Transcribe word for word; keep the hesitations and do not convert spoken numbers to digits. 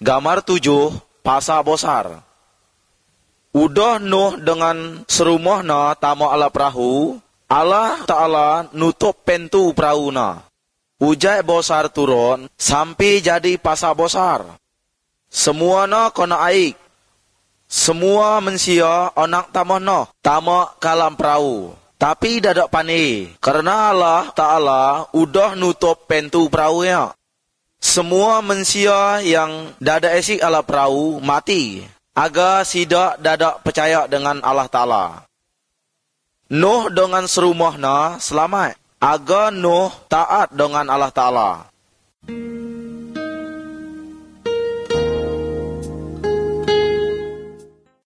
Gambar tujuh, pasar besar. Udah Nuh dengan serumahna tamu ala perahu, Allah Ta'ala nutup pintu perahu na. Ujai besar turun, sampai jadi pasar besar. Semua na kena aik. Semua manusia anak tamu na, tamu kalam perahu. Tapi dadak panik, karena Allah Ta'ala udah nutup pintu perahunya. Semua manusia yang dada esik ala perahu mati. Agar sidak dadak percaya dengan Allah Ta'ala. Nuh dengan serumahna selamat. Agar Nuh taat dengan Allah Ta'ala.